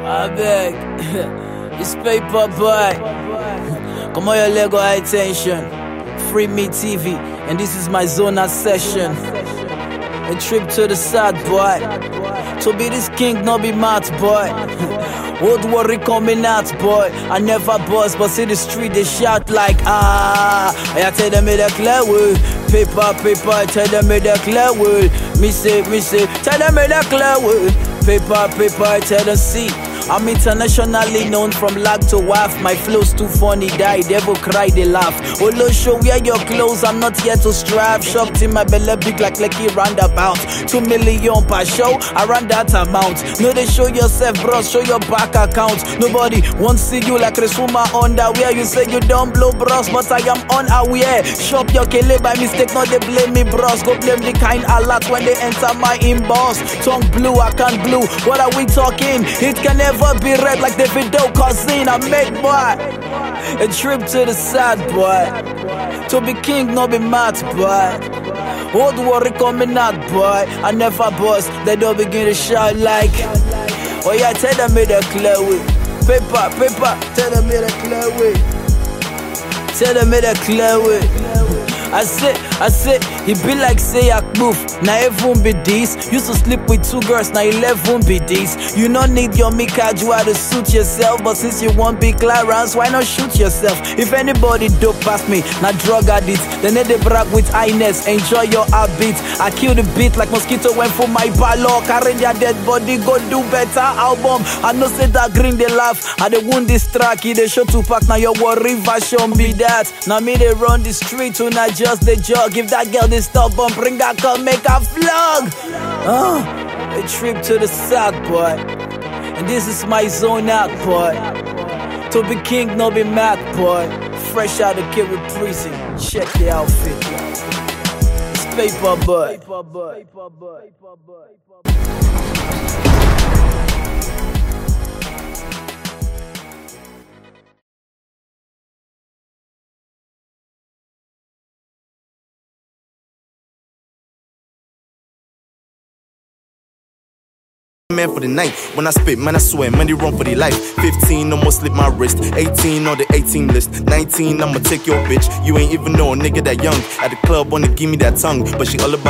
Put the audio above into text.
I beg. It's paper boy. Come on, your Lego high tension. Free Me TV, and this is my Zona session. A trip to the side, boy. To be this king, not be mad, boy. Old worry coming out, boy. I never buzz, but see the street, they shout like, I tell them in the clear way. Paper, paper, tell them in the clear way. Me say, tell them in the clear way. Paper, paper, tell them see. I'm internationally known from lag to waff. My flow's too funny, die, devil cry, they laugh. Olo show wear your clothes, I'm not here to strive. Shocked in my belly big like Lucky roundabout. 2 million per show, around that amount. No, they show yourself, bros, show your back account. Nobody wants see you like Resuma underwear. You say you don't blow, bros, but I am unaware. Shop your kele by mistake, not they blame me, bros. Go blame the kind alert when they enter my inbox. Tongue blue, I can't blue. What are we talking? It can never be red like Davido cousin. I made boy a trip to the side, boy. To be king, not be mad, boy. Old worry coming out, boy. I never bust. They don't begin to shout like, oh yeah, tell them me the clear way. Paper, paper, tell them me the clear way. Tell them me the clear way. I said, he be like say I move. Now everyone be this. Used to sleep with 2 girls, now 11 be this. You don't need your Mikajua to suit yourself, but since you want big Clarence, why not shoot yourself? If anybody dope past me, now drug addicts, then they brag with highness. Enjoy your habits. I kill the beat like mosquito went for my ballot. Carry their dead body, go do better album. I know say that green they laugh. I they wound this track, they show Tupac. Now your worry version be that. Now me they run the street to not just the jog. If that girl they stop and bring her come make a vlog. A trip to the south, boy. And this is my zone out, boy. To be king, no be mad, boy. Fresh out of Kiri prison. Check the outfit. It's paper, boy. Man for the night, when I spit, man I swear, man they run for the life. 15, almost slit my wrist. 18 on the 18 list. 19, I'ma take your bitch. You ain't even know a nigga that young. At the club, wanna give me that tongue, but she all about